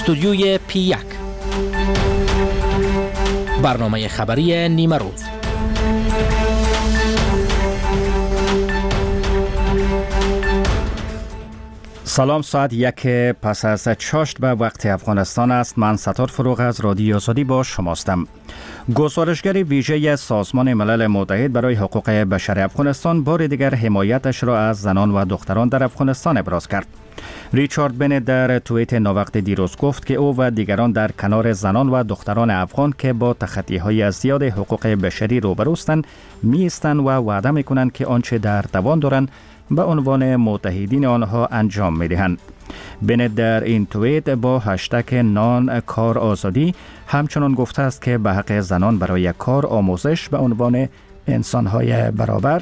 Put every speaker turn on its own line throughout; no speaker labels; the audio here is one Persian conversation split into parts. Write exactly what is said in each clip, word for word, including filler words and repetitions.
استودیوی پی یک، برنامه خبری نیمه روز.
سلام، ساعت یک پس از چاشت به وقت افغانستان است. من ستار فروغ از رادیو آزادی با شماستم. گزارشگر ویژه سازمان ملل متحد برای حقوق بشر افغانستان بار دیگر حمایتش را از زنان و دختران در افغانستان ابراز کرد. ریچارد بنت در توییت ناوقت دیروز گفت که او و دیگران در کنار زنان و دختران افغان که با تخطی‌های زیاد حقوق بشری روبروستند می‌ایستند و وعده می‌کنند که آنچه در توان دارند به عنوان متحدین آنها انجام می‌دهند. بنت در این توییت با هشتگ نان کار آزادی همچنان گفته است که به حق زنان برای کار آموزش به عنوان انسان‌های برابر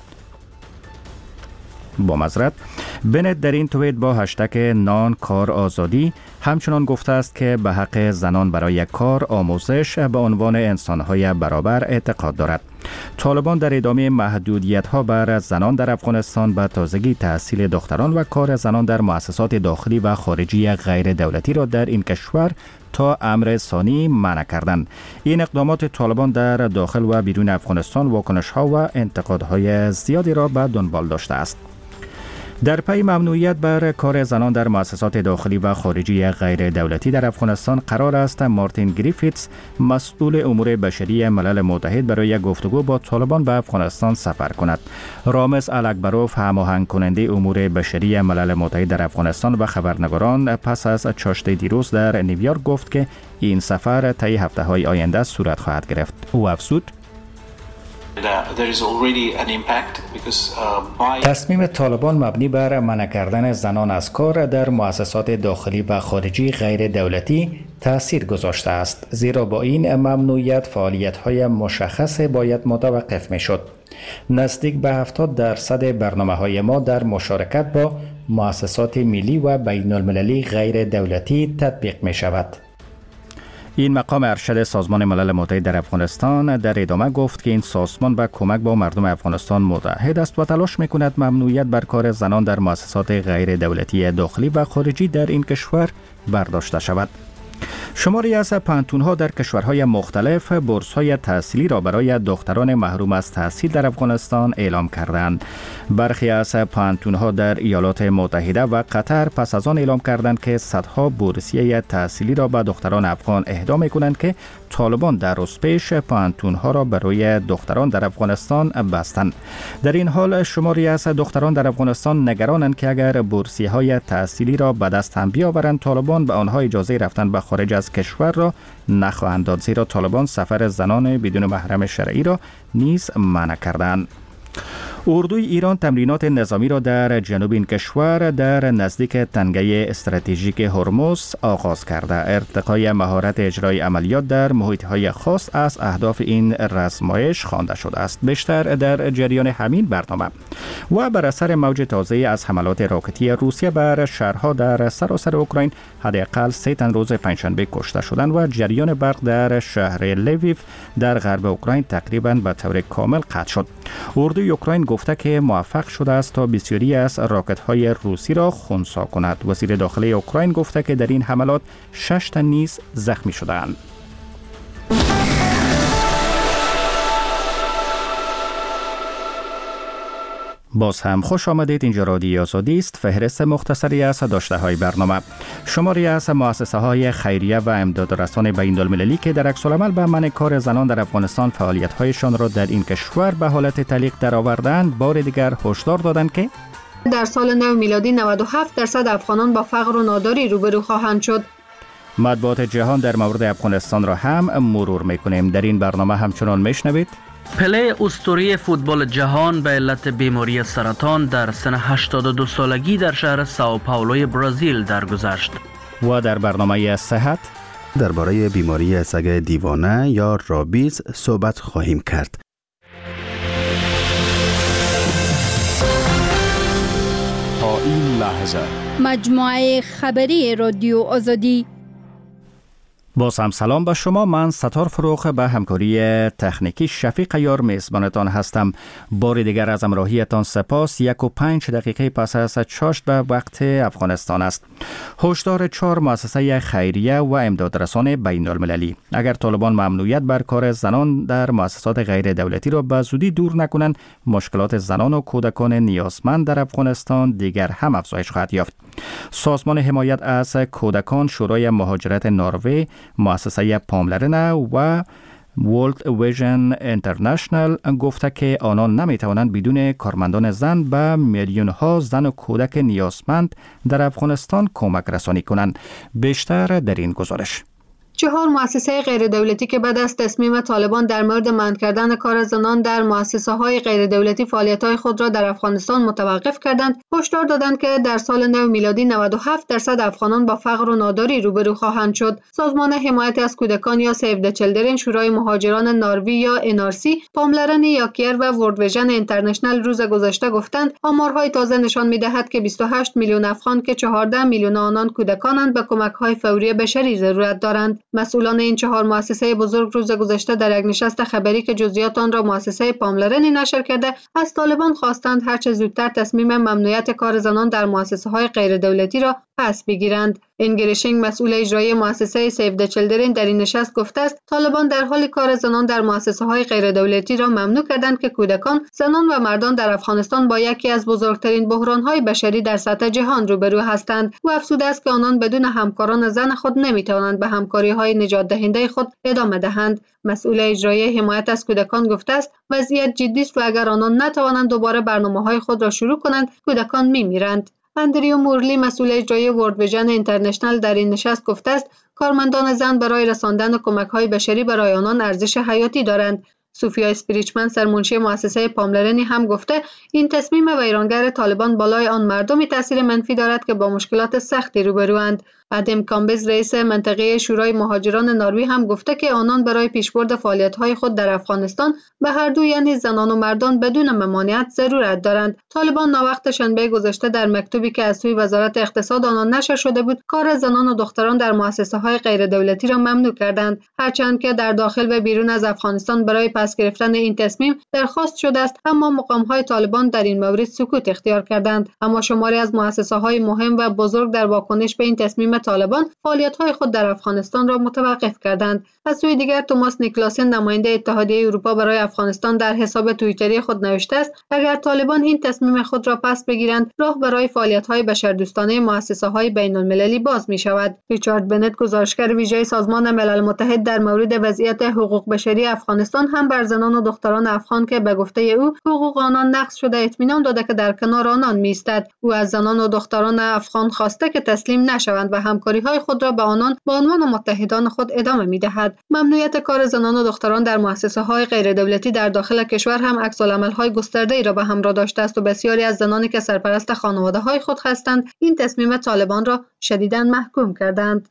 با معذرت بنت در این توییت با هشتگ نان کار آزادی همچنان گفته است که به حق زنان برای کار آموزش به عنوان انسان‌های برابر اعتقاد دارد. طالبان در ادامه محدودیت‌ها بر زنان در افغانستان به تازگی تحصیل دختران و کار زنان در مؤسسات داخلی و خارجی غیر دولتی را در این کشور تا امر ثانی منع کردند. این اقدامات طالبان در داخل و بیرون افغانستان واکنش‌ها و انتقادهای زیادی را به دنبال داشته است. در پی ممنوعیت بر کار زنان در مؤسسات داخلی و خارجی غیر دولتی در افغانستان قرار است مارتین گریفیتس، مسئول امور بشری ملل متحد، برای گفتگو با طالبان به افغانستان سفر کند. رامز الکبروف، هماهنگ کننده امور بشری ملل متحد در افغانستان و خبرنگاران پس از چاشت دیروز در نیویورک گفت که این سفر طی هفته‌های آینده صورت خواهد گرفت. او افزود: تصمیم طالبان مبنی بر منع کردن زنان از کار در مؤسسات داخلی و خارجی غیر دولتی تأثیر گذاشته است، زیرا با این ممنوعیت فعالیت‌های مشخص باید متوقف می‌شد. نزدیک به هفتاد درصد برنامه‌های ما در مشارکت با مؤسسات ملی و بین‌المللی غیر دولتی تطبیق می‌شود. این مقام ارشد سازمان ملل متحد در افغانستان در ادامه گفت که این سازمان به کمک با مردم افغانستان متحد است و تلاش می‌کند ممنوعیت بر کار زنان در مؤسسات غیر دولتی داخلی و خارجی در این کشور برداشته شود. شماری از پانتون‌ها در کشورهای مختلف بورس‌های تحصیلی را برای دختران محروم از تحصیل در افغانستان اعلام کردند. برخی از پانتون‌ها در ایالات متحده و قطر پس از آن اعلام کردند که صدها بورسیه تحصیلی را به دختران افغان اهدا می‌کنند که طالبان در روز پیش پانتون‌ها را برای دختران در افغانستان بستند. در این حال شماری از دختران در افغانستان نگرانند که اگر بورسیه‌های تحصیلی را به دست هم بیاورند، طالبان به آنها اجازه رفتن به خارج از کشور را نخواهند داد، زیرا طالبان سفر زنان بدون محرم شرعی را نیز منع کردند. اردوی ایران تمرینات نظامی را در جنوب این کشور در نزدیک تنگه استراتژیک هرمز آغاز کرده. ارتقای مهارت اجرای عملیات در محیط‌های خاص از اهداف این رزمایش خوانده شده است. بیشتر در جریان همین برنامه و بر اثر موج تازه از حملات راکتی روسیه بر شهرها در سراسر اوکراین حداقل سه تن روز پنجشنبه کشته شدند و جریان برق در شهر لویو در غرب اوکراین تقریباً به طور کامل قطع شد. اردوی اوکراین گفته که موفق شده است تا بسیاری از راکت‌های روسی را خنثی کند. وزیر داخلی اوکراین گفته که در این حملات شش تن نیز زخمی شدند. باز هم خوش آمدید. اینجا رادیو آزادی است. فهرست مختصری از داشته های برنامه. شماری از مؤسسه های خیریه و امدادرسان بین المللی که در عکس العمل به منع کار زنان در افغانستان فعالیت هایشان را در این کشور به حالت تعلیق درآوردند، بار دیگر هشدار دادند که
در سال نو میلادی نود و هفت درصد افغانان با فقر و ناداری روبرو خواهند شد.
مطبوعات جهان در مورد افغانستان را هم مرور میکنیم. در این برنامه همچنان میشنوید
پله اسطوره فوتبال جهان به علت بیماری سرطان در سن هشتاد و دو سالگی در شهر ساو پائولوی برزیل درگذشت.
و در برنامه صحت
درباره بیماری سگ دیوانه یا رابیز صحبت خواهیم کرد.
تا این لحظه
مجموعه خبری رادیو آزادی.
باز هم سلام به شما. من ستار فروخ به همکاری تکنیکی شفیق یار میزبانتان هستم. بار دیگر از همراهیتان سپاس. یک و پنج دقیقه پس از چاشت به وقت افغانستان است. هشدار چهار مؤسسه خیریه و امدادرسان بین المللی: اگر طالبان ممنوعیت بر کار زنان در مؤسسات غیر دولتی را به زودی دور نکنند، مشکلات زنان و کودکان نیازمند در افغانستان دیگر هم افزایش خواهد یافت. سازمان حمایت از کودکان، شورای مهاجرت نروژ، مؤسسه پاملرن و ورلد ویژن اینترنشنال گفته که آنان نمیتوانند بدون کارمندان زن به میلیون ها زن و کودک نیازمند در افغانستان کمک رسانی کنند. بیشتر در این گزارش.
چهار مؤسسه غیر دولتی که بعد از تصمیم طالبان در مورد منع کردن کار زنان در مؤسسه‌های غیر دولتی فعالیت‌های خود را در افغانستان متوقف کردند، هشدار دادند که در سال نو میلادی نود و هفت درصد افغانان با فقر و ناداری روبرو خواهند شد. سازمان حمایت از کودکان یا سیو د چیلدرن، شورای مهاجران نروژ یا ان آر سی، پاملرن یاکیر و ورلد ویژن اینترنشنال روز گذشته گفتند آمارهای تازه نشان می‌دهد که بیست و هشت میلیون افغان که چهارده میلیون آنان کودکانند به کمک‌های فوری بشری ضرورت دارند. مسئولان این چهار مؤسسه بزرگ روز گذشته در یک نشست خبری که جزئیات آن را مؤسسه پاملرن نشر کرده، از طالبان خواستند هرچه زودتر تصمیم ممنوعیت کار زنان در مؤسسه‌های غیر دولتی را پس بگیرند. انگریشینگ، مسئول اجرایی مؤسسه سیو د چیلدرن، در این نشست گفته است طالبان در حال کار زنان در مؤسسه‌های غیر دولتی را ممنوع کردند که کودکان، زنان و مردان در افغانستان با یکی از بزرگترین بحران‌های بشری در سطح جهان روبرو هستند. او افزوده است که آنان بدون همکاران زن خود نمی‌توانند به همکاری‌های نجات دهنده خود ادامه دهند. مسئول اجرایی حمایت از کودکان گفته است وضعیت جدی است و اگر آنان نتوانند دوباره برنامه‌های خود را شروع کنند، کودکان می‌میرند. اندریو مورلی، مسئول اجرایی ورلد ویژن اینترنشنال، در این نشست گفته است کارمندان زن برای رساندن کمک‌های بشری برای آنان ارزش حیاتی دارند. سوفیا اسپریچمن، سرمنشی مؤسسه پاملرنی، هم گفته این تصمیم ویرانگر طالبان بالای آن مردمی تاثیر منفی دارد که با مشکلات سختی روبروند. ادم کامبز، رئیس منطقه شورای مهاجران نروژ، هم گفته که آنان برای پیشبرد فعالیت‌های خود در افغانستان به هر دو، یعنی زنان و مردان، بدون ممانعت ضرورت دارند. طالبان ناوقت شنبه گذشته در مکتوبی که از سوی وزارت اقتصاد آنان نشر شده بود، کار زنان و دختران در مؤسسه‌های غیر دولتی را ممنوع کردند، هرچند که در داخل و بیرون از افغانستان برای پس گرفتن این تصمیم درخواست شده است، اما مقام‌های طالبان در این مورد سکوت اختیار کردند. اما شماری از مؤسسه‌های مهم و بزرگ در واکنش به این تصمیم طالبان فعالیت‌های خود در افغانستان را متوقف کردند. از سوی دیگر، توماس نیکلاسن، نماینده اتحادیه اروپا برای افغانستان، در حساب توییتری خود نوشته است اگر طالبان این تصمیم خود را پس بگیرند، راه برای فعالیت‌های بشردوستانه مؤسسه‌های بین‌المللی باز می‌شود. ریچارد بنت، گزارشگر ویژه سازمان ملل متحد در مورد وضعیت حقوق بشری افغانستان، هم بر زنان و دختران افغان که به گفته او حقوق آنان نقض شده اطمینان داده که در کنار آنان می‌ایستد. او از زنان و دختران افغان خواسته که تسلیم نشوند و همکاری‌های خود را با آنان به عنوان متحدان خود ادامه می‌دهد. ممنوعیت کار زنان و دختران در مؤسسه‌های غیر دولتی در داخل کشور هم عکس‌العمل‌های گسترده‌ای را به همراه داشته است و بسیاری از زنانی که سرپرست خانواده‌های خود هستند، این تصمیم طالبان را شدیداً محکوم کردند.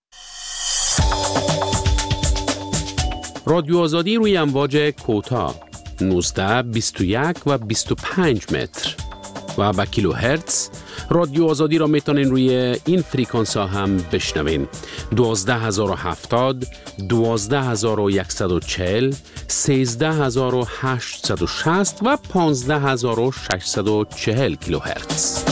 رادیو آزادی روی امواج کوتاه نوزده، بیست و یک و بیست و پنج متر و با کیلو هرتز. رادیو آزادی را میتونین روی این فریکانس ها هم بشنوین: دوازده هزار و هفتاد، دوازده هزار و صد و چهل، سیزده هزار و هشتصد و شصت و پانزده هزار و ششصد و چهل کیلو هرتز.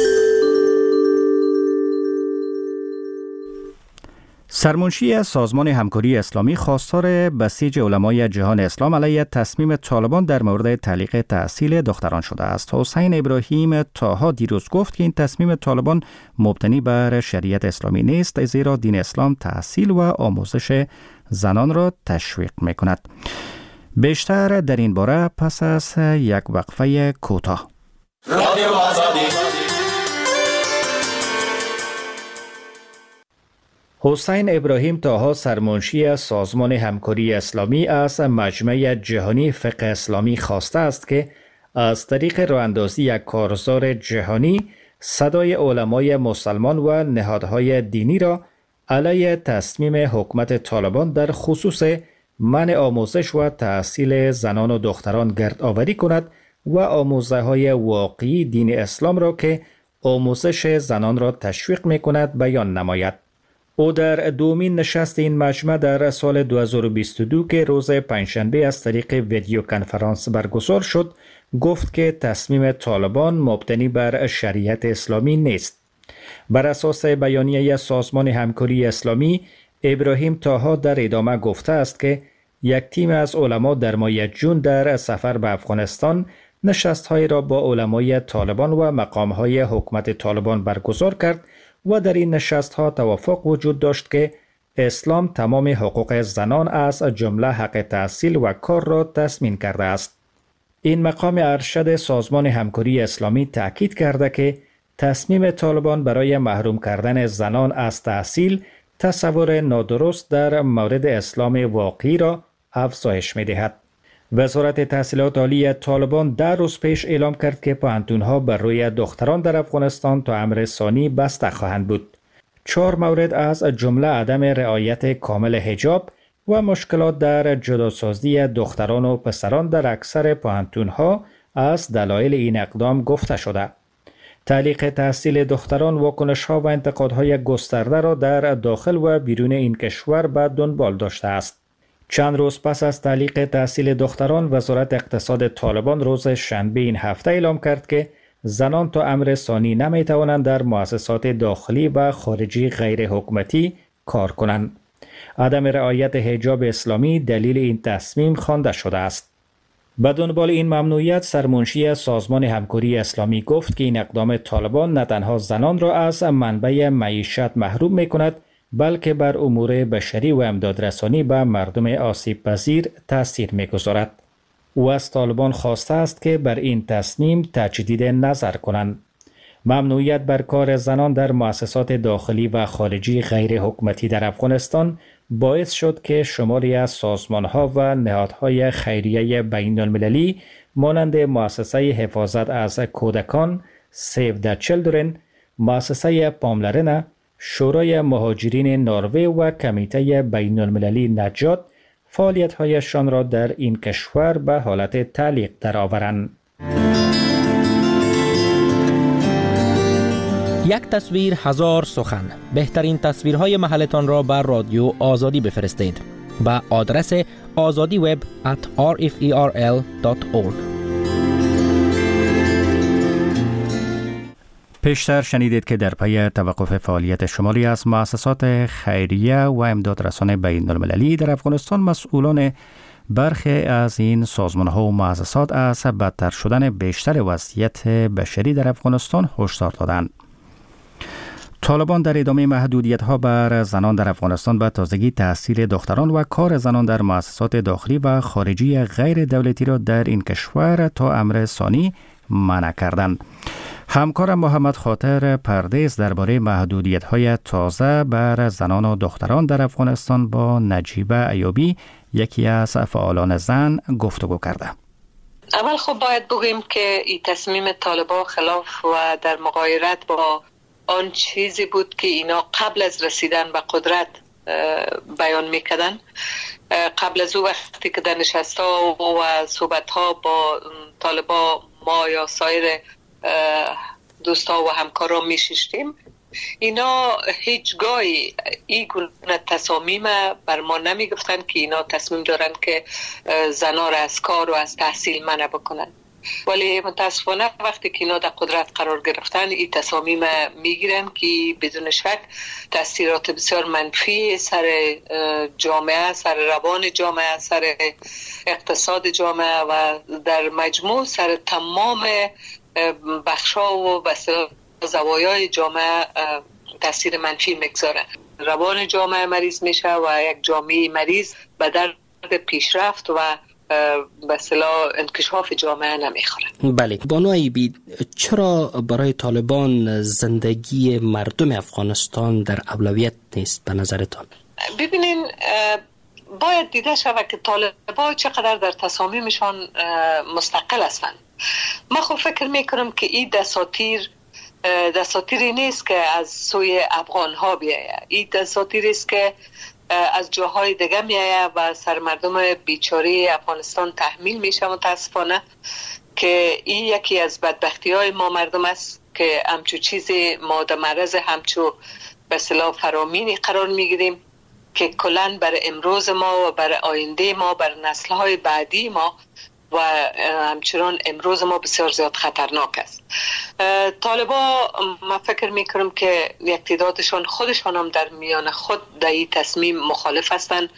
سرمنشی سازمان همکاری اسلامی خواستار بسیج علمای جهان اسلام علیه تصمیم طالبان در مورد تعلیق تحصیل دختران شده است. حسین ابراهیم طاها دیروز گفت که این تصمیم طالبان مبتنی بر شریعت اسلامی نیست، زیرا دین اسلام تحصیل و آموزش زنان را تشویق می‌کند. بیشتر در این باره پس از یک وقفه کوتاه. رادیو آزادی. حسین ابراهیم طاها، سرمنشی سازمان همکاری اسلامی از مجمع جهانی فقه اسلامی، خواسته است که از طریق راه‌اندازی یک کارزار جهانی صدای علمای مسلمان و نهادهای دینی را علیه تصمیم حکومت طالبان در خصوص منع آموزش و تحصیل زنان و دختران گردآوری کند و آموزه‌های واقعی دین اسلام را که آموزش زنان را تشویق می‌کند بیان نماید. او در دومین نشست این مجمع در سال دو هزار و بیست و دو که روز پنجشنبه از طریق ویدیو کنفرانس برگزار شد گفت که تصمیم طالبان مبتنی بر شریعت اسلامی نیست. بر اساس بیانیه سازمان همکاری اسلامی، ابراهیم طاها در ادامه گفته است که یک تیم از علما در ماه جون در سفر به افغانستان نشست‌های را با علمای طالبان و مقام‌های حکومت طالبان برگزار کرد و در این نشست‌ها توافق وجود داشت که اسلام تمام حقوق زنان از جمله حق تحصیل و کار را تضمین کرده است. این مقام ارشد سازمان همکاری اسلامی تأکید کرده که تصمیم طالبان برای محروم کردن زنان از تحصیل تصور نادرست در مورد اسلام واقعی را افزایش می‌دهد. وزارت تحصیلات عالی طالبان در روز پیش اعلام کرد که پوهنتون‌ها بر روی دختران در افغانستان تا امر ثانی بسته خواهند بود. چهار مورد از جمله عدم رعایت کامل حجاب و مشکلات در جداسازی دختران و پسران در اکثر پوهنتون‌ها از دلایل این اقدام گفته شده. تعلیق تحصیل دختران واکنش‌ها و انتقادهای گسترده را در داخل و بیرون این کشور به دنبال داشته است. چند روز پس از تعلیق تحصیل دختران، وزارت اقتصاد طالبان روز شنبه این هفته اعلام کرد که زنان تا امر ثانی نمی توانند در مؤسسات داخلی و خارجی غیر حکومتی کار کنند. عدم رعایت حجاب اسلامی دلیل این تصمیم خوانده شده است. به دنبال این ممنوعیت، سرمنشی سازمان همکاری اسلامی گفت که این اقدام طالبان نه تنها زنان را از منبع معیشت محروم می کند، بلکه بر امور بشری و امدادرسانی به مردم آسیب پذیر تأثیر می گذارد. او از طالبان خواسته است که بر این تصمیم تجدید نظر کنند. ممنوعیت بر کار زنان در مؤسسات داخلی و خارجی غیر حکومتی در افغانستان باعث شد که شماری از سازمان‌ها و نهادهای خیریه بین المللی مانند مؤسسه حفاظت از کودکان، سیو د چیلدرن، مؤسسه پاملرنه، شورای مهاجرین نروژ و کمیته بین المللی نجات فعالیت‌هایشان را در این کشور به حالت تعلیق درآورند.
یک تصویر هزار سخن. بهترین تصویرهای محلتان را بر رادیو آزادی بفرستید به آدرس azadi web at r f e r l dot org.
پیشتر شنیدید که در پی توقف فعالیت شماری از مؤسسات خیریه و امدادرسان بین المللی در افغانستان، مسئولان برخی از این سازمان‌ها و مؤسسات از بدتر شدن بیشتر وضعیت بشری در افغانستان هشدار دادند. طالبان در ادامه محدودیت‌ها بر زنان در افغانستان به تازگی تحصیل دختران و کار زنان در مؤسسات داخلی و خارجی غیر دولتی را در این کشور تا امر ثانی منع کردند. همکارم محمد خاطر پردیس درباره محدودیت‌های تازه بر زنان و دختران در افغانستان با نجیبه ایوبی، یکی از فعالان زن، گفتگو کرده.
اول خب باید بگوییم که این تصمیم طالبان خلاف و در مغایرت با آن چیزی بود که اینا قبل از رسیدن به قدرت بیان میکردن. قبل از او وقتی که در نشست‌ها و صحبت‌ها با طالبان ما یا سایر دوستا و همکاران میشیشتیم، اینا هیچگاهی این گونه تصامیم بر ما نمیگفتن که اینا تصمیم دارن که زنا را از کار و از تحصیل منع بکنن. ولی متاسفانه وقتی که اینا در قدرت قرار گرفتن، این تصامیم میگیرن که بدون شک تاثیرات بسیار منفی سر جامعه، سر روان جامعه، سر اقتصاد جامعه و در مجموع سر تمام بخشا و زوایای جامعه تاثیر منفی میگذاره. روان جامعه مریض میشه و یک جامعه مریض به درد پیشرفت و به اصطلاح انکشاف جامعه نمیخوره.
بله، بانو ایوبی، چرا برای طالبان زندگی مردم افغانستان در اولویت نیست به نظرتان؟
ببینین، باید دیده شود که طالبان چقدر در تصامیمشان مستقل هستند. من خب فکر میکنم که این دساتیر دساتیری نیست که از سوی افغان ها بیاید. این دساتیری است که از جاهای دیگه میآید و سر مردم بیچاره افغانستان تحمیل میشه. متاسفانه که این یکی از بدبختی های ما مردم است که همچو چیزی ما در معرض همچو به اصطلاح فرامینی قرار میگیریم که کلاً بر امروز ما و بر آینده ما، بر نسل‌های بعدی ما و همچنان امروز ما بسیار زیاد خطرناک است. طالبا من فکر میکنم که یک تعدادشان خودشان هم در میان خود در این تصمیم مخالف هستند.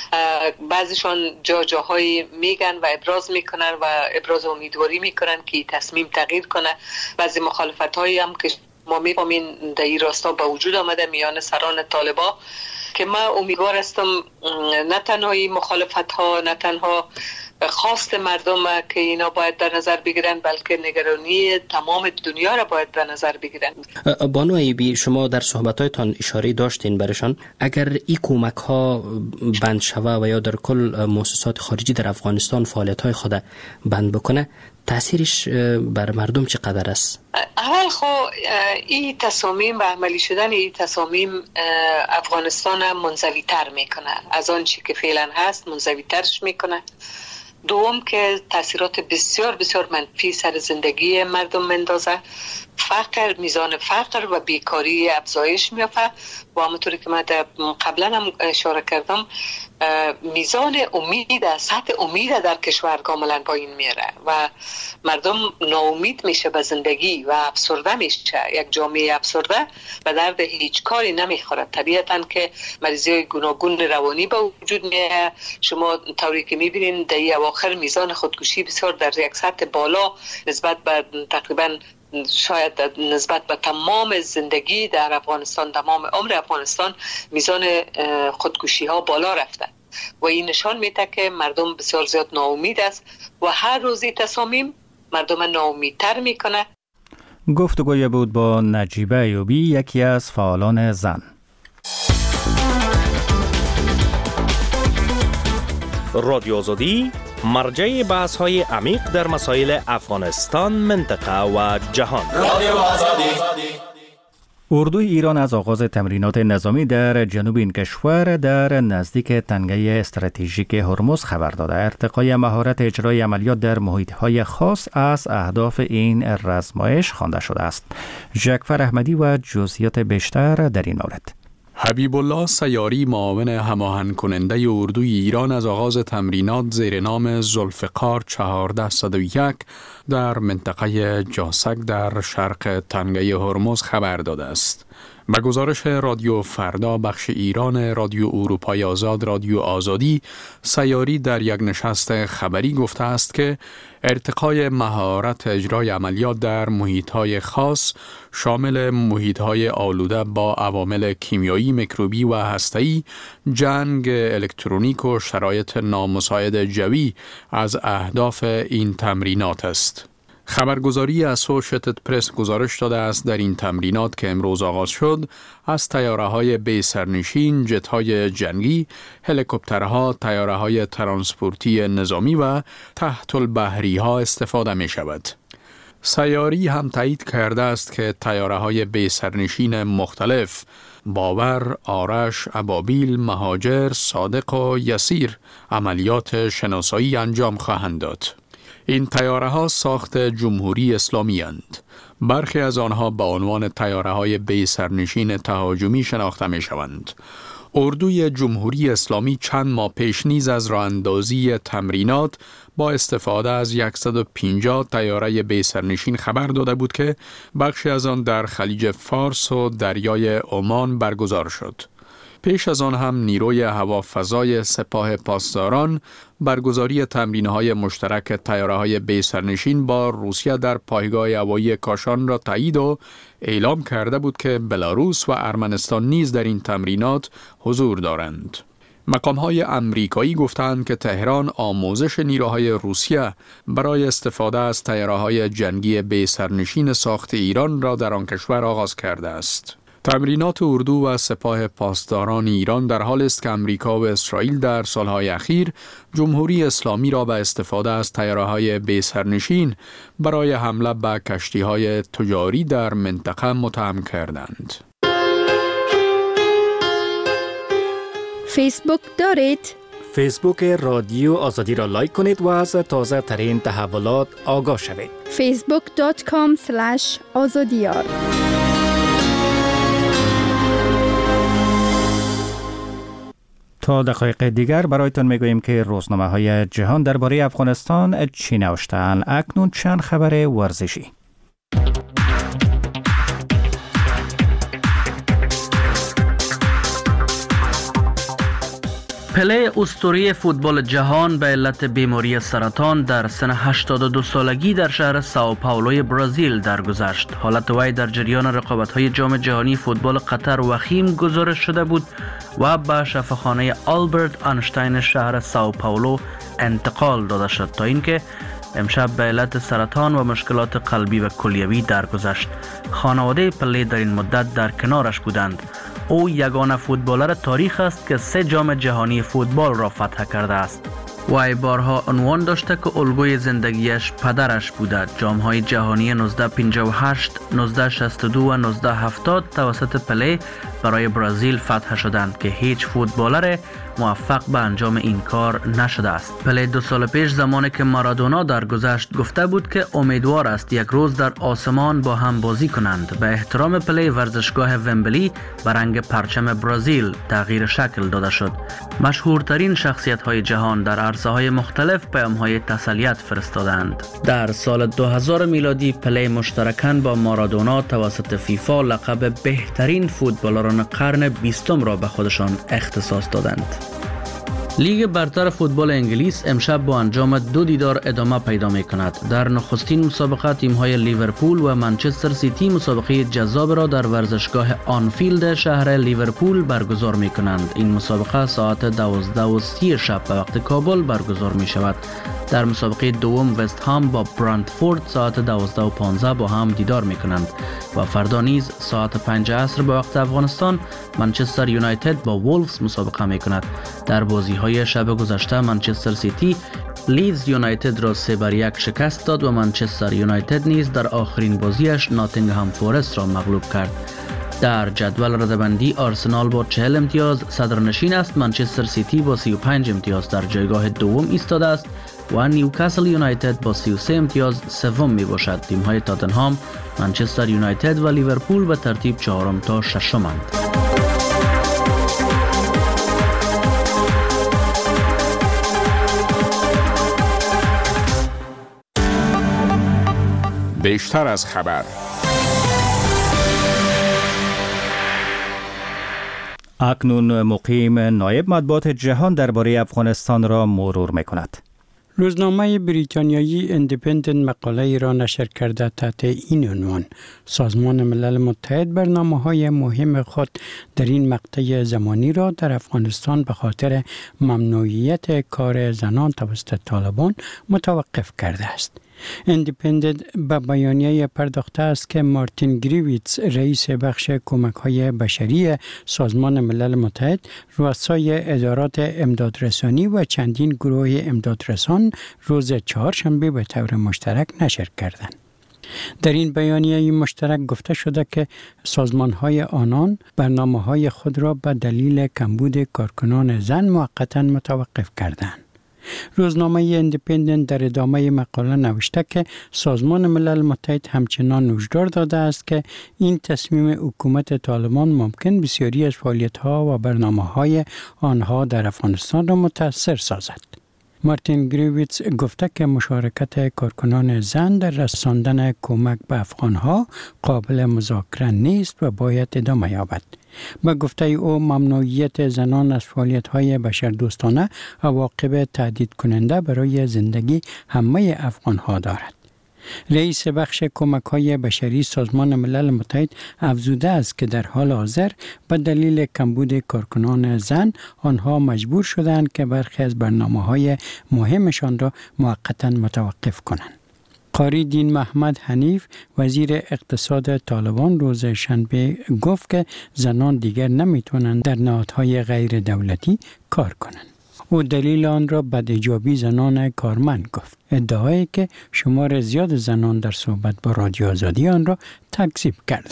بعضیشان جا جاهایی میگن و ابراز میکنن و ابراز امیدواری میکنن که این تصمیم تغییر کنه. بعضی مخالفت هایی هم که ما میفهمیم در این راستا به وجود آمده میان سران طالبا که من امیدوار هستم نه تنها این مخالفت ها، نه تنها خواست مردم که اینا باید در نظر بگیرن، بلکه نگرانی تمام دنیا را باید در نظر بگیرن.
بانو ایوبی، شما در صحبت‌هایتان اشاره داشتین برشان اگر این کمک ها بند شوه و یا در کل مؤسسات خارجی در افغانستان فعالیت‌های خود بند بکنه، تاثیرش بر مردم چقدر است؟
اول خو این تصامیم و عملی شدن این تصامیم افغانستان منزوی تر میکنه، از آن چی که فعلا هست منزوی ترش میکنه. دوم که تاثیرات بسیار بسیار منفی سر زندگی مردم مندازه، فقر، میزان فقر و بیکاری افزایش میافته و همونطوری که من قبلا هم اشاره کردم میزان امید، سطح امید در کشور کاملا پایین میره و مردم ناامید میشه به زندگی و افسرده میشه. یک جامعه افسرده به درد هیچ کاری نمیخوره. طبیعتا که مریضی های گوناگون روانی به وجود میاد. شما طوری که میبینین در این اواخر میزان خودکشی بسیار در یک سطح بالا نسبت به تقریبا شاید نسبت به تمام زندگی در افغانستان، تمام عمر افغانستان میزان خودکشی ها بالا رفته و این نشان میده که مردم بسیار زیاد ناامید است و هر روزی تصامیم مردم ناامیدتر میکنه.
گفتگوی بود با نجیبه ایوبی، یکی از فعالان زن.
رادیو آزادی مرجع بحث های عمیق در مسائل افغانستان، منطقه و جهان. رادیو آزادی.
اردوی ایران از آغاز تمرینات نظامی در جنوب این کشور در نزدیک تنگه استراتژیک هرمز خبر داده. ارتقای مهارت اجرای عملیات در محیط‌های خاص از اهداف این رزمایش خوانده شده است. جعفر احمدی و جزئیات بیشتر در این مورد.
حبیب الله سیاری، معاون هماهنگ کننده اردوی ایران، از آغاز تمرینات زیر نام ذوالفقار چهارده صد و یک در منطقه جاسک در شرق تنگه هرمز خبر داده است. به گزارش رادیو فردا بخش ایران رادیو اروپای آزاد رادیو آزادی، سیاری در یک نشست خبری گفته است که ارتقای مهارت اجرای عملیات در محیط‌های خاص شامل محیط‌های آلوده با عوامل کیمیایی، میکروبی و هسته‌ای، جنگ الکترونیک و شرایط نامساعد جوی از اهداف این تمرینات است. خبرگزاری اسوشیتد پرس گزارش داده است در این تمرینات که امروز آغاز شد از تیاره‌های بی سرنشین، جت‌های جنگی، هلیکوپترها، تیاره‌های ترانسپورتی نظامی و تحت البحری‌ها استفاده می‌شود. سیاری هم تایید کرده است که تیاره‌های بی سرنشین مختلف باور، آرش، ابابیل، مهاجر، صادق و یسیر عملیات شناسایی انجام خواهند داد. این تیاره ها ساخت جمهوری اسلامی اند. برخی از آنها با عنوان تیاره های بی سرنشین تهاجمی شناخته می شوند. اردوی جمهوری اسلامی چند ماه پیش نیز از راه اندازی تمرینات با استفاده از صد و پنجاه طیاره بی سرنشین خبر داده بود که بخشی از آن در خلیج فارس و دریای عمان برگزار شد. پیش از آن هم نیروی هوافضای سپاه پاسداران برگزاری تمرین‌های مشترک طیاره‌های بی سرنشین با روسیه در پایگاه هوایی کاشان را تایید و اعلام کرده بود که بلاروس و ارمنستان نیز در این تمرینات حضور دارند. مقام‌های امریکایی گفتند که تهران آموزش نیروهای روسیه برای استفاده از طیاره‌های جنگی بی سرنشین ساخت ایران را در آن کشور آغاز کرده است. تمرینات اردو و سپاه پاسداران ایران در حال است که امریکا و اسرائیل در سالهای اخیر جمهوری اسلامی را به استفاده از طیاره‌های بی سرنشین برای حمله به کشتی‌های تجاری در منطقه متهم کردند.
فیسبوک دارید؟
فیسبوک رادیو آزادی را لایک کنید و از تازه ترین تحولات آگاه شوید.
فیسبوک دات کام اسلش آزادیار
تا دقایق دیگر برایتان میگوییم که روزنامه های جهان درباره افغانستان چی نوشته‌اند. اکنون چند خبر ورزشی.
پله اسطوره فوتبال جهان به علت بیماری سرطان در سن هشتاد و دو سالگی در شهر ساو پائولوی برزیل درگذشت. حالت وی در جریان رقابت‌های جام جهانی فوتبال قطر وخیم گزارش شده بود و به شفاخانه آلبرت آنشتاین شهر ساو پائولو انتقال داده شد تا اینکه امشب به علت سرطان و مشکلات قلبی و کلیوی درگذشت. خانواده پله در این مدت در کنارش بودند. او یگانه فوتبالر تاریخ است که سه جام جهانی فوتبال را فتح کرده است. وی بارها عنوان داشته که الگوی زندگیش پدرش بوده. جام‌های جهانی نوزده پنجاه و هشت، نوزده شصت و دو و نوزده هفتاد توسط پله برای برزیل فتح شدند که هیچ فوتبالر موفق به انجام این کار نشده است. پله دو سال پیش زمانی که مارادونا درگذشت گفته بود که امیدوار است یک روز در آسمان با هم بازی کنند. به احترام پله ورزشگاه ومبلی به رنگ پرچم برزیل تغییر شکل داده شد. مشهورترین شخصیت‌های جهان در عرصه‌های مختلف پیام‌های تسلیت فرستادند. در سال دو هزار میلادی پله مشترکاً با مارادونا توسط فیفا لقب بهترین فوتبالران قرن بیستم را به خودشان اختصاص دادند. لیگ برتر فوتبال انگلیس امشب با انجام دو دیدار ادامه پیدا می کند. در نخستین مسابقه تیم های لیورپول و منچستر سیتی مسابقه جذاب را در ورزشگاه آنفیلد شهر لیورپول برگزار می کنند. این مسابقه ساعت دوازده و سی شب به وقت کابل برگزار می شود. در مسابقه دوم وست هام با برنتفورد ساعت دوازده و پانزده با هم دیدار می کنند و فردا نیز ساعت پنج عصر به وقت افغانستان منچستر یونایتد با وولفز مسابقه می کند. در بازی های شب گذشته منچستر سیتی لیدز یونایتد را سه بر یک شکست داد و منچستر یونایتد نیز در آخرین بازیش ناتینگهام فورست را مغلوب کرد. در جدول رده‌بندی آرسنال با چهل امتیاز صدرنشین است. منچستر سیتی با سی و پنج امتیاز در جایگاه دوم ایستاده است و نیوکاسل یونایتد با سی و سه امتیاز سوم می باشد. تیم های تاتنهام، منچستر یونایتد و لیورپول به ترتیب چهارم تا ششمند.
بیشتر از خبر.
اکنون مقیم نایب مطبوعات جهان درباره افغانستان را مرور می‌کند.
روزنامه بریتانیایی اندیپندنت مقاله را نشر کرده تحت این عنوان: سازمان ملل متحد برنامه‌های مهم خود در این مقطع زمانی را در افغانستان به خاطر ممنوعیت کار زنان توسط طالبان متوقف کرده است. اندیپندنت به بیانیه پرداخته است که مارتین گریویتس رئیس بخش کمک‌های بشری سازمان ملل متحد، رؤسای ادارات امدادرسانی و چندین گروه امدادرسان روز چهارشنبه به طور مشترک نشر کردند. در این بیانیه مشترک گفته شده که سازمان‌های آنان برنامه‌های خود را به دلیل کمبود کارکنان زن موقتاً متوقف کردند. روزنامه اندیپندنت در ادامه مقاله نوشته که سازمان ملل متحد همچنان هشدار داده است که این تصمیم حکومت طالبان ممکن بسیاری از فعالیت‌ها و برنامه‌های آنها در افغانستان را متاثر سازد. مارتین گریویتس گفته که مشارکت کارکنان زن در رساندن کمک به افغانها قابل مذاکره نیست و باید ادامه یابد. با گفته او ممنوعیت زنان از فعالیت‌های بشردوستانه عواقب تهدید کننده برای زندگی همه افغانها دارد. رئیس بخش کمک‌های بشری سازمان ملل متحد افزوده است که در حال حاضر به دلیل کمبود کارکنان زن آنها مجبور شدند که برخی از برنامه‌های مهمشان را موقتاً متوقف کنند. قاری دین محمد حنیف وزیر اقتصاد طالبان روز شنبه گفت که زنان دیگر نمیتونند در نهادهای غیر دولتی کار کنند. او دلیل آن را بدحجابی زنان کارمند گفت. ادعایی که شمار زیاد زنان در صحبت با رادیو آزادی آن را تکذیب کردند.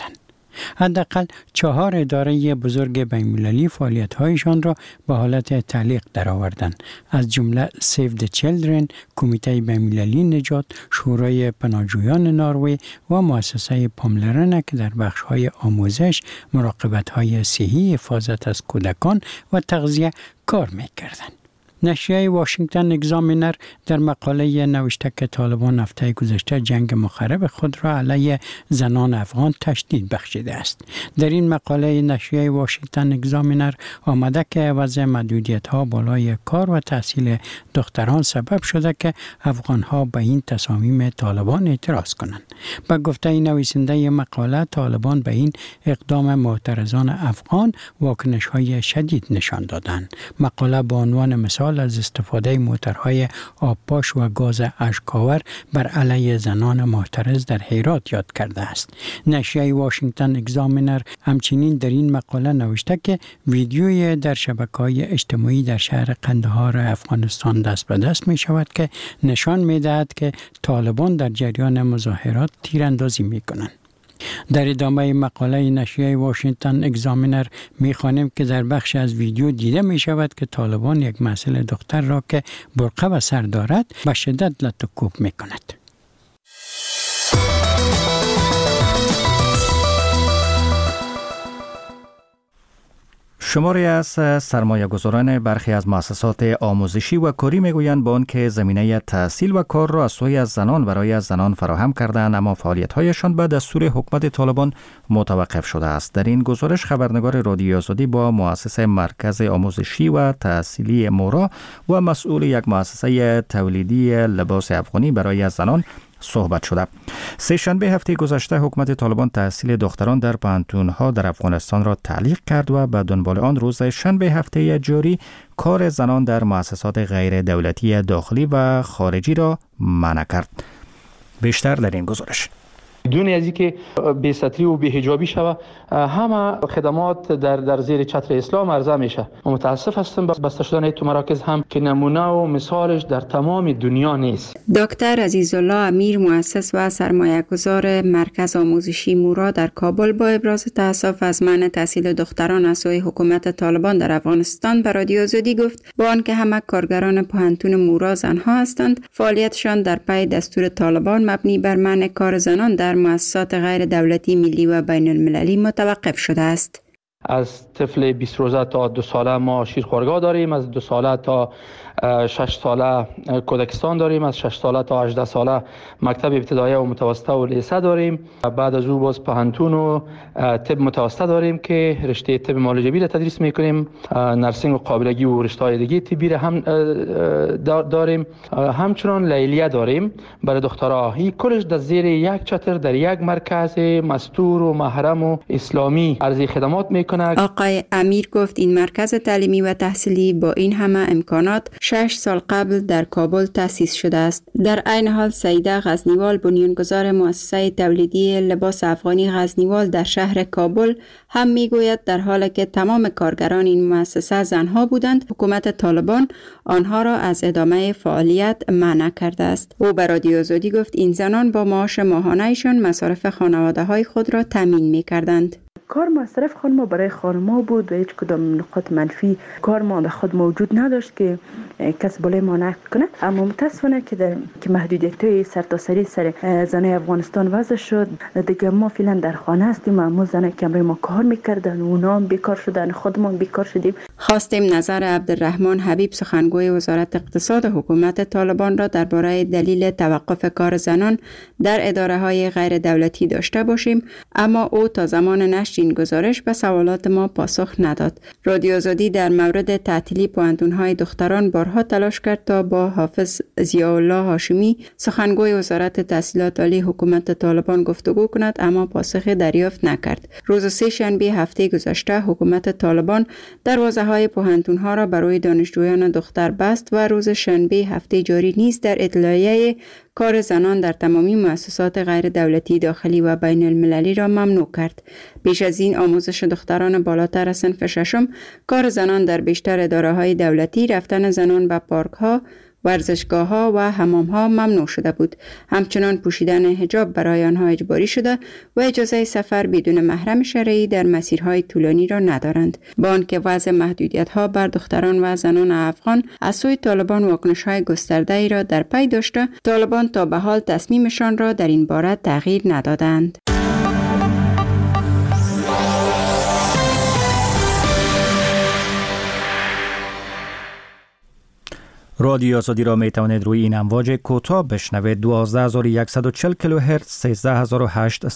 حداقل چهار اداره بزرگ بین‌المللی فعالیت‌هایشان را به حالت تعلیق درآوردند، از جمله سیو د چیلدرن، کمیته بین‌المللی نجات، شورای پناهجویان نروژ و مؤسسه پاملرن که در بخش‌های آموزش، مراقبت‌های صحی، حفاظت از کودکان و تغذیه کار می‌کردند. نشریه واشنگتن اگزامینر در مقاله نوشته که طالبان هفته گذشته جنگ مخرب خود را علیه زنان افغان تشدید بخشیده است. در این مقاله نشریه واشنگتن اگزامینر آمده که وضع محدودیت‌ها بالای کار و تحصیل دختران سبب شده که افغان‌ها به این تصامیم طالبان اعتراض کنند. با گفته نویسنده مقاله، طالبان به این اقدام معترضان افغان واکنش‌های شدید نشان دادند. مقاله با عنوان مثال از استفاده موترهای آبپاش و گاز اشک‌آور بر علیه زنان معترض در هرات یاد کرده است. نشریه واشنگتن اگزامینر همچنین در این مقاله نوشته که ویدیوی در شبکه‌های اجتماعی در شهر قندهار افغانستان دست به دست می شود که نشان می دهد که طالبان در جریان مظاهرات تیراندازی می کنند. در ادامه مقاله نشریه واشنگتن اگزامینر می‌خوانیم که در بخش از ویدیو دیده می شود که طالبان یک محصل دختر را که برقع و سر دارد به شدت لط و کوب می کند.
شماری از سرمایه گذاران برخی از مؤسسات آموزشی و کاری میگویند با آنکه زمینه تحصیل و کار را از سوی از زنان برای زنان فراهم کردند، اما فعالیت‌هایشان به دستور حکومت طالبان متوقف شده است. در این گزارش خبرنگار رادیو آزادی با مؤسسه مرکز آموزشی و تحصیلی مورا و مسئول یک مؤسسه تولیدی لباس افغانی برای زنان صحبت شده. سه شنبه هفته گذشته حکومت طالبان تحصیل دختران در پانتون‌ها در افغانستان را تعلیق کرد و به دنبال آن روز شنبه هفته جاری کار زنان در مؤسسات غیر دولتی داخلی و خارجی را منع کرد. بیشتر در این گزارش.
بدون از اینکه بی‌ستری و بی‌حجابی شوه، همه خدمات در در زیر چتر اسلام عرضه میشه. متاسف هستم بسته شدن تو مراکز هم که نمونه و مثالش در تمام دنیا نیست.
دکتر عزیزالله امیر، مؤسس و سرمایه‌گذار مرکز آموزشی مورا در کابل، با ابراز تأسف از منع تحصیل دختران از سوی حکومت طالبان در افغانستان به رادیو آزادی گفت با آنکه همه کارگران پوهنتون مورا زنها هستند، فعالیتشان در پی دستور طالبان مبنی بر منع کار زنان در مؤسسات غیر دولتی ملی و بین المللی متوقف شده است.
از طفل بیست روزه تا دو ساله ما شیرخوارگاه داریم، از دو ساله تا شش ساله کودکستان داریم، از شش ساله تا هجده ساله مکتب ابتدایی و متوسطه و لیسه داریم. بعد از او باز پوهنتون و طب متوسطه داریم که رشته طب معالجه را تدریس میکنیم. نرسینگ و قابلگی و رشته دیگه طبی را هم داریم. همچنان لیلیه داریم برای دخترها. این کلش در زیر یک چتر در یک مرکز مستور و محرم و اسلامی عرضه خدمات میکنه.
آقای امیر گفت این مرکز تعلیمی و تحصیلی با این همه امکانات شش سال قبل در کابل تأسیس شده است. در عین حال سیده غزنیوال، بنیانگذار مؤسسه تولیدی لباس افغانی غزنیوال در شهر کابل، هم میگوید در حالی که تمام کارگران این مؤسسه زنها بودند، حکومت طالبان آنها را از ادامه فعالیت منع کرده است. او به رادیو آزادی گفت این زنان با معاش ماهانه‌شان مصارف خانواده‌های خود را تامین می‌کردند.
کار مصرف خانم برای خانم‌ها بود و هیچ کدام نقاط منفی کار ما در خود موجود نداشت که کس بالای ما نقد کنه. اما متاسفانه که در که محدودیت‌های سرتاسری سر زنای افغانستان وضع شد، دیگه ما فعلا در خانه هستیم. اما زنای که برای ما کار می‌کردن اونا هم بیکار شدن، خودمون بیکار شدیم.
خواستیم نظر عبدالرحمن حبیب، سخنگوی وزارت اقتصاد حکومت طالبان را درباره دلیل توقف کار زنان در اداره‌های غیر دولتی داشته باشیم، اما او تا زمان نشر این گزارش به سوالات ما پاسخ نداد. رادیو آزادی در مورد تعطیلی پوهنتون‌های دختران بارها تلاش کرد تا با حافظ ضیاءالله هاشمی، سخنگوی وزارت تحصیلات عالی حکومت طالبان گفتگو کند، اما پاسخی دریافت نکرد. روز سه شنبه هفته گذشته حکومت طالبان دروازه‌های پوهنتون‌ها را برای دانشجویان دختر بست و روز شنبه هفته جاری نیز در اطلاعیه کار زنان در تمامی مؤسسات غیر دولتی داخلی و بین المللی را ممنوع کرد. پیش از این آموزش دختران بالاتر صنف ششم، کار زنان در بیشتر اداره‌های دولتی، رفتن زنان به پارک‌ها، ورزشگاه ها و حمام ها ممنوع شده بود. همچنان پوشیدن حجاب برای آنها اجباری شده و اجازه سفر بدون محرم شرعی در مسیرهای طولانی را ندارند. با آنکه وضع محدودیت ها بر دختران و زنان افغان از سوی طالبان واکنش های گسترده ای را در پی داشته، طالبان تا به حال تصمیمشان را در این باره تغییر ندادند.
رادیو آزادی را می توانید روی این امواج کوتاه بشنوید: دوازده هزار و صد و چهل کیلوهرتز، سیزده هزار و هشتصد